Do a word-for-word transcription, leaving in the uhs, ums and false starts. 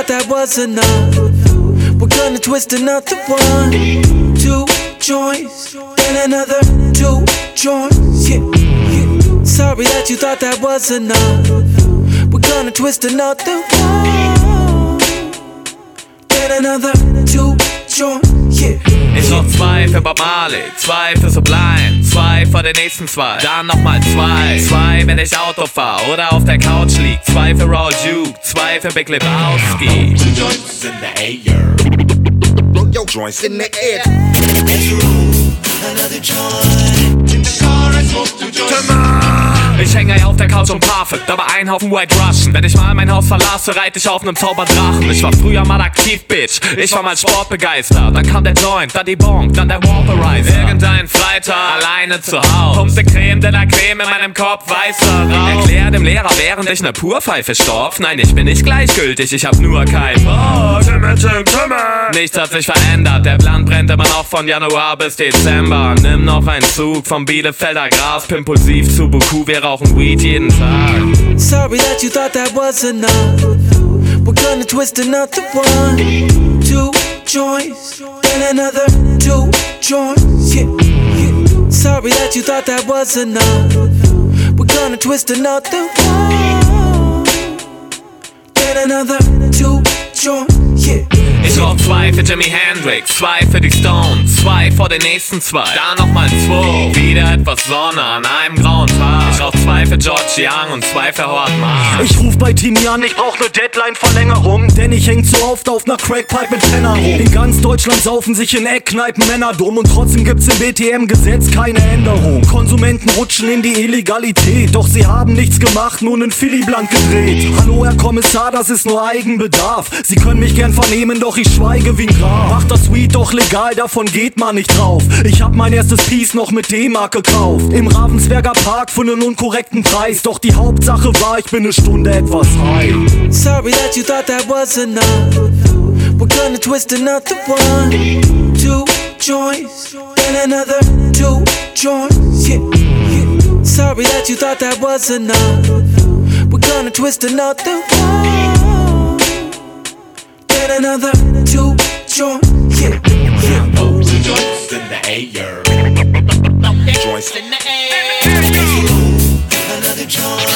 thought that was enough. We're gonna twist another one, two joints, then another two joints. Yeah, yeah. Sorry that you thought that was enough. We're gonna twist another one, then another two joints. Yeah. Ich rauch zwei für Bob Marley, zwei für Sublime, zwei vor den nächsten zwei, dann nochmal zwei. Zwei, wenn ich Auto fahr oder auf der Couch lieg, zwei für Raw Juke, zwei für Big Lebowski. Two joints in the air. Yo, joints in the air. Another joint in the car, I smoke two joints. Ich hänge auf der Couch und paffe, dabei ein Haufen White Russian. Wenn ich mal mein Haus verlasse, reite ich auf nem Zauberdrachen. Ich war früher mal aktiv, Bitch, ich war mal sportbegeistert. Dann kam der Joint, dann die Bonk, dann der Vaporizer. Irgendein Freitag, alleine zu Haus, pumpte Creme de la Creme in meinem Kopf, weißer Rauch. Erklär dem Lehrer, während ich ne Purpfeife stopf. Nein, ich bin nicht gleichgültig, ich hab nur kein Bock. Nichts hat sich verändert, der Plan brennt immer noch von Januar bis Dezember. Nimm noch einen Zug vom Bielefelder Gras, impulsiv zu Buku, wir rauchen Weed jeden Tag. Sorry that you thought that was enough. We're gonna twist another one, two joints, then another two joints. Yeah, yeah. Sorry that you thought that was enough. We're gonna twist another one, then another two joints. Yeah. Ich rauch zwei für Jimi Hendrix, zwei für die Stones, zwei vor den nächsten zwei, dann nochmal zwei. Wieder etwas Sonne an einem grauen Tag. Ich rauch zwei für George Young und zwei für Howard Mark. Ich ruf bei Tini an, ich brauch ne Deadline-Verlängerung, denn ich häng zu oft auf ner Crackpipe mit Penner rum. In ganz Deutschland saufen sich in Eckkneipen Männer dumm und trotzdem gibt's im B T M-Gesetz keine Änderung. Konsumenten rutschen in die Illegalität, doch sie haben nichts gemacht, nur nen Philly blank gedreht. Hallo Herr Kommissar, das ist nur Eigenbedarf. Sie können mich gern vernehmen, doch ich schweige wie ein Graf. Macht das Weed doch legal, davon geht man nicht drauf. Ich hab mein erstes Piece noch mit D-Mark gekauft, im Ravensberger Park für nen unkorrekten Preis. Doch die Hauptsache war, ich bin ne Stunde etwas high. Sorry that you thought that was enough. We're gonna twist another one, two joints, then another two joints. Yeah, yeah. Sorry that you thought that was enough. We're gonna twist another one, then another two joints. Yeah, yeah. Oh, two joints in the air. Joints in the air. Another joint